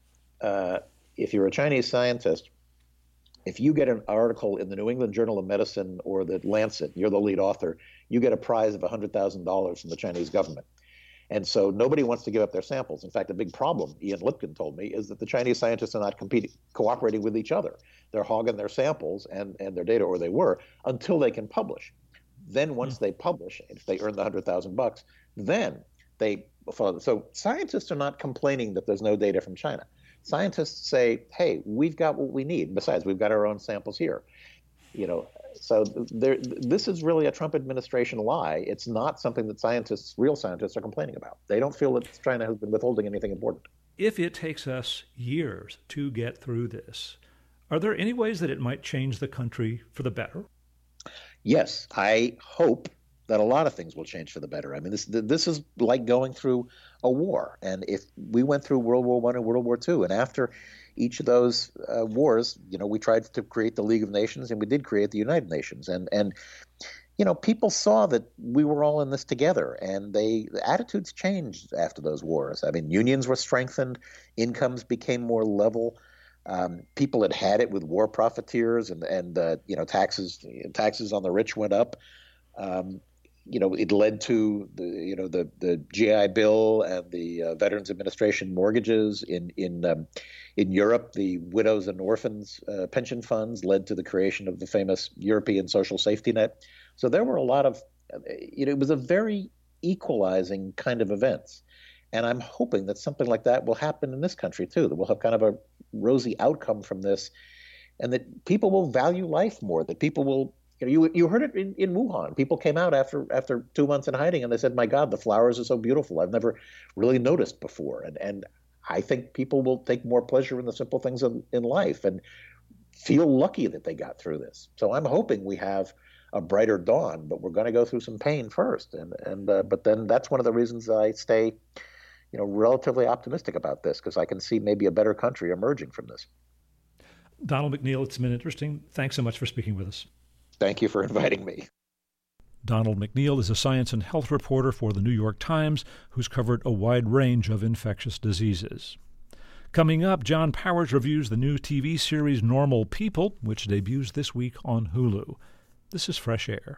S2: if you're a Chinese scientist, if you get an article in the New England Journal of Medicine or the Lancet, you're the lead author, you get a prize of $100,000 from the Chinese government. And so nobody wants to give up their samples. In fact, a big problem, Ian Lipkin told me, is that the Chinese scientists are not cooperating with each other. They're hogging their samples and their data, or they were, until they can publish. Then once they publish, if they earn the $100,000, then they follow. So scientists are not complaining that there's no data from China. Scientists say, hey, we've got what we need. Besides, we've got our own samples here. So this is really a Trump administration lie. It's not something that real scientists are complaining about. They don't feel that China has been withholding anything important.
S1: If it takes us years to get through this, are there any ways that it might change the country for the better?
S2: Yes, I hope that a lot of things will change for the better. I mean, this is like going through a war. And if we went through World War I and World War II, and after each of those wars, we tried to create the League of Nations, and we did create the United Nations. And people saw that we were all in this together, and the attitudes changed after those wars. I mean, unions were strengthened, incomes became more level. People had it with war profiteers, and taxes on the rich went up. It led to the GI Bill and the Veterans Administration mortgages in Europe. The widows and orphans pension funds led to the creation of the famous European social safety net. So there were a lot of, it was a very equalizing kind of events. And I'm hoping that something like that will happen in this country too, that we'll have kind of a rosy outcome from this, and that people will value life more, that people will, you heard it in Wuhan. People came out after 2 months in hiding, and they said, my God, the flowers are so beautiful. I've never really noticed before. And I think people will take more pleasure in the simple things in life and feel lucky that they got through this. So I'm hoping we have a brighter dawn, but we're going to go through some pain first. But then that's one of the reasons I stay relatively optimistic about this, because I can see maybe a better country emerging from this.
S1: Donald McNeil, it's been interesting. Thanks so much for speaking with us.
S2: Thank you for inviting me.
S1: Donald McNeil is a science and health reporter for The New York Times who's covered a wide range of infectious diseases. Coming up, John Powers reviews the new TV series Normal People, which debuts this week on Hulu. This is Fresh Air.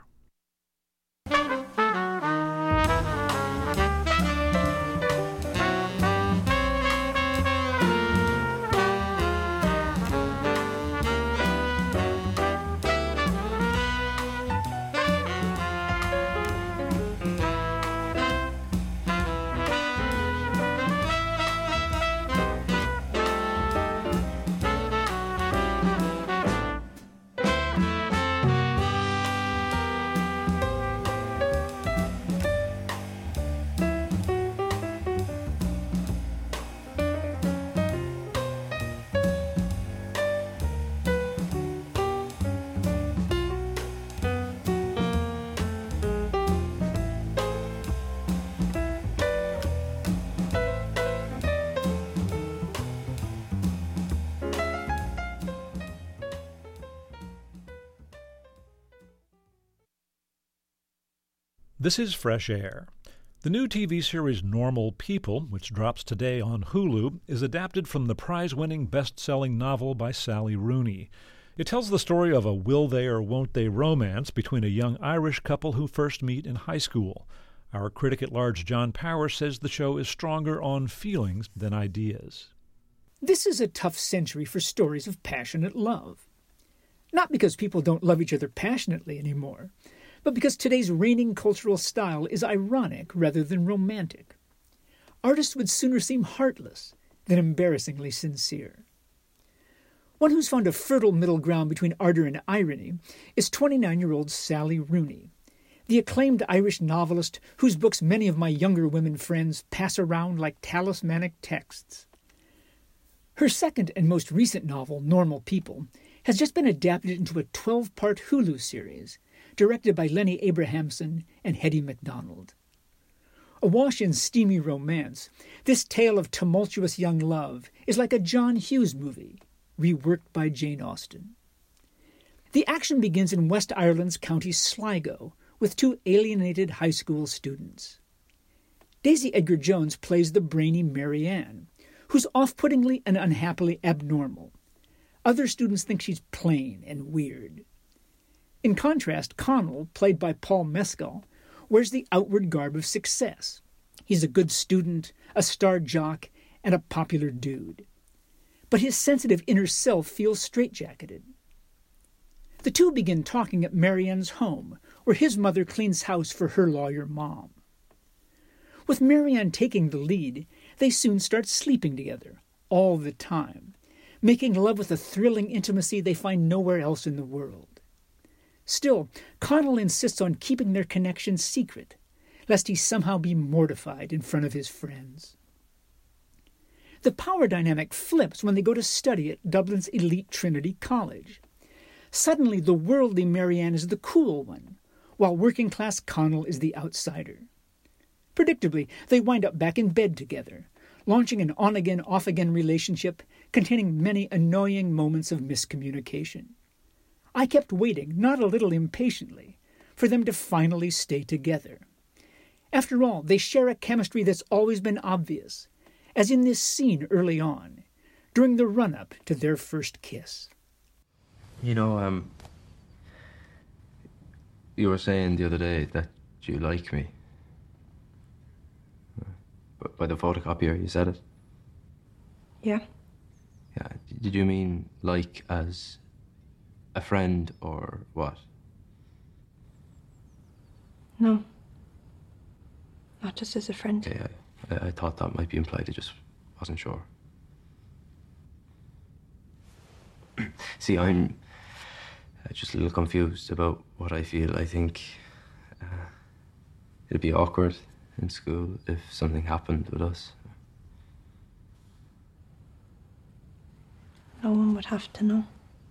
S1: This is Fresh Air. The new TV series Normal People, which drops today on Hulu, is adapted from the prize-winning best-selling novel by Sally Rooney. It tells the story of a will-they or won't-they romance between a young Irish couple who first meet in high school. Our critic-at-large John Powers says the show is stronger on feelings than ideas.
S4: This is a tough century for stories of passionate love. Not because people don't love each other passionately anymore, but because today's reigning cultural style is ironic rather than romantic. Artists would sooner seem heartless than embarrassingly sincere. One who's found a fertile middle ground between ardor and irony is 29-year-old Sally Rooney, the acclaimed Irish novelist whose books many of my younger women friends pass around like talismanic texts. Her second and most recent novel, Normal People, has just been adapted into a 12-part Hulu series, directed by Lenny Abrahamson and Hetty MacDonald. Awash in steamy romance, this tale of tumultuous young love is like a John Hughes movie, reworked by Jane Austen. The action begins in West Ireland's County Sligo, with two alienated high school students. Daisy Edgar-Jones plays the brainy Mary Ann, who's off-puttingly and unhappily abnormal. Other students think she's plain and weird. In contrast, Connell, played by Paul Mescal, wears the outward garb of success. He's a good student, a star jock, and a popular dude. But his sensitive inner self feels straitjacketed. The two begin talking at Marianne's home, where his mother cleans house for her lawyer mom. With Marianne taking the lead, they soon start sleeping together, all the time, making love with a thrilling intimacy they find nowhere else in the world. Still, Connell insists on keeping their connection secret, lest he somehow be mortified in front of his friends. The power dynamic flips when they go to study at Dublin's elite Trinity College. Suddenly, the worldly Marianne is the cool one, while working-class Connell is the outsider. Predictably, they wind up back in bed together, launching an on-again, off-again relationship containing many annoying moments of miscommunication. I kept waiting, not a little impatiently, for them to finally stay together. After all, they share a chemistry that's always been obvious, as in this scene early on, during the run-up to their first kiss.
S5: You know, you were saying the other day that you like me. But by the photocopier, you said it?
S6: Yeah.
S5: Yeah. Did you mean like as a friend or what?
S6: No. Not just as a friend.
S5: Yeah, I thought that might be implied. I just wasn't sure. See, I'm just a little confused about what I feel. I think it'd be awkward in school if something happened with us.
S6: No one would have to know.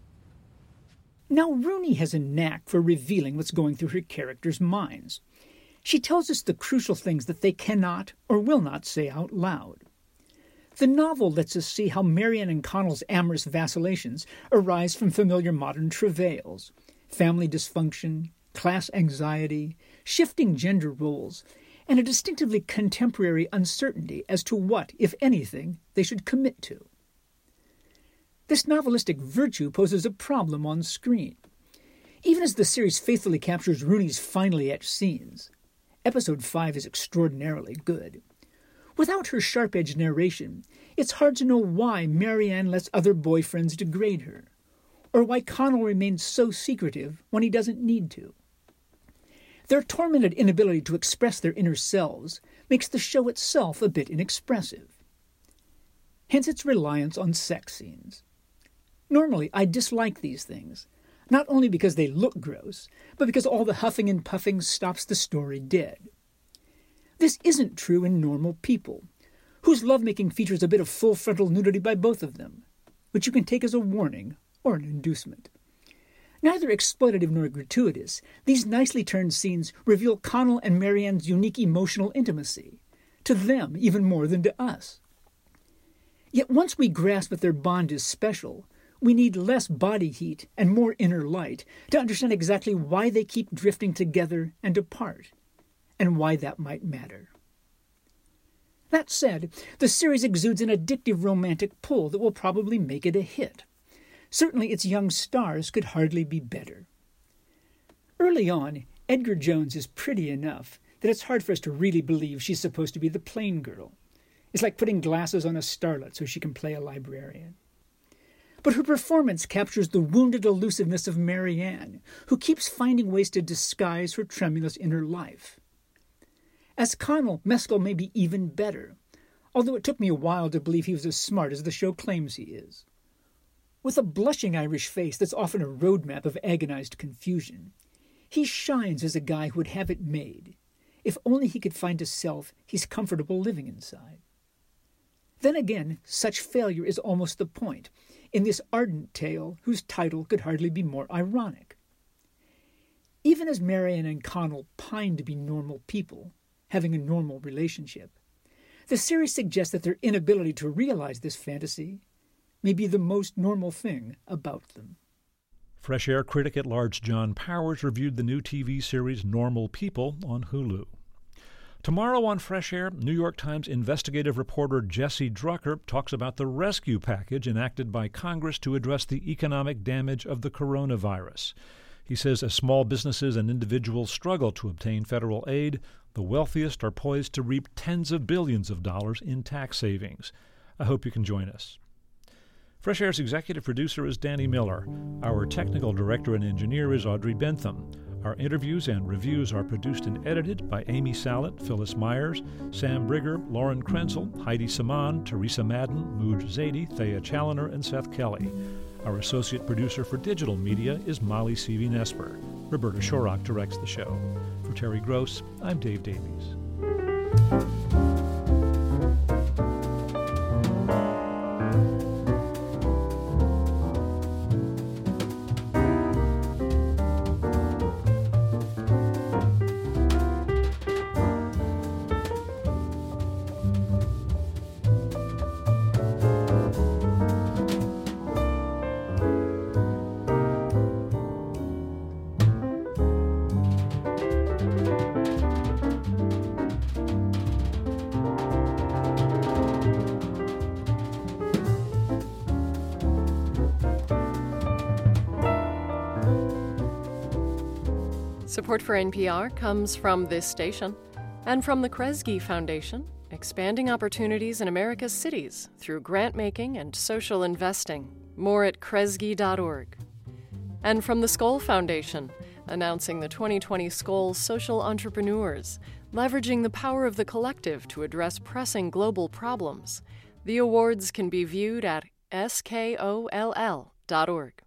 S4: Now, Rooney has a knack for revealing what's going through her characters' minds. She tells us the crucial things that they cannot or will not say out loud. The novel lets us see how Marianne and Connell's amorous vacillations arise from familiar modern travails, family dysfunction, class anxiety, shifting gender roles, and a distinctively contemporary uncertainty as to what, if anything, they should commit to. This novelistic virtue poses a problem on screen. Even as the series faithfully captures Rooney's finely etched scenes, Episode 5 is extraordinarily good. Without her sharp-edged narration, it's hard to know why Marianne lets other boyfriends degrade her, or why Connell remains so secretive when he doesn't need to. Their tormented inability to express their inner selves makes the show itself a bit inexpressive. Hence its reliance on sex scenes. Normally, I dislike these things, not only because they look gross, but because all the huffing and puffing stops the story dead. This isn't true in Normal People, whose lovemaking features a bit of full-frontal nudity by both of them, which you can take as a warning or an inducement. Neither exploitative nor gratuitous, these nicely turned scenes reveal Connell and Marianne's unique emotional intimacy, to them even more than to us. Yet once we grasp that their bond is special, we need less body heat and more inner light to understand exactly why they keep drifting together and apart, and why that might matter. That said, the series exudes an addictive romantic pull that will probably make it a hit. Certainly its young stars could hardly be better. Early on, Edgar-Jones is pretty enough that it's hard for us to really believe she's supposed to be the plain girl. It's like putting glasses on a starlet so she can play a librarian. But her performance captures the wounded elusiveness of Marianne, who keeps finding ways to disguise her tremulous inner life. As Connell, Mescal may be even better, although it took me a while to believe he was as smart as the show claims he is. With a blushing Irish face that's often a roadmap of agonized confusion, he shines as a guy who would have it made, if only he could find a self he's comfortable living inside. Then again, such failure is almost the point, in this ardent tale whose title could hardly be more ironic. Even as Marianne and Connell pine to be normal people, having a normal relationship, the series suggests that their inability to realize this fantasy may be the most normal thing about them.
S1: Fresh Air critic at large John Powers reviewed the new TV series Normal People on Hulu. Tomorrow on Fresh Air, New York Times investigative reporter Jesse Drucker talks about the rescue package enacted by Congress to address the economic damage of the coronavirus. He says as small businesses and individuals struggle to obtain federal aid, the wealthiest are poised to reap tens of billions of dollars in tax savings. I hope you can join us. Fresh Air's executive producer is Danny Miller. Our technical director and engineer is Audrey Bentham. Our interviews and reviews are produced and edited by Amy Sallet, Phyllis Myers, Sam Brigger, Lauren Krenzel, Heidi Saman, Teresa Madden, Mooj Zadie, Thea Challoner, and Seth Kelly. Our associate producer for digital media is Molly Seavey-Nesper. Roberta Shorrock directs the show. For Terry Gross, I'm Dave Davies.
S3: Support for NPR comes from this station and from the Kresge Foundation, expanding opportunities in America's cities through grant-making and social investing. More at kresge.org. And from the Skoll Foundation, announcing the 2020 Skoll Social Entrepreneurs, leveraging the power of the collective to address pressing global problems. The awards can be viewed at skoll.org.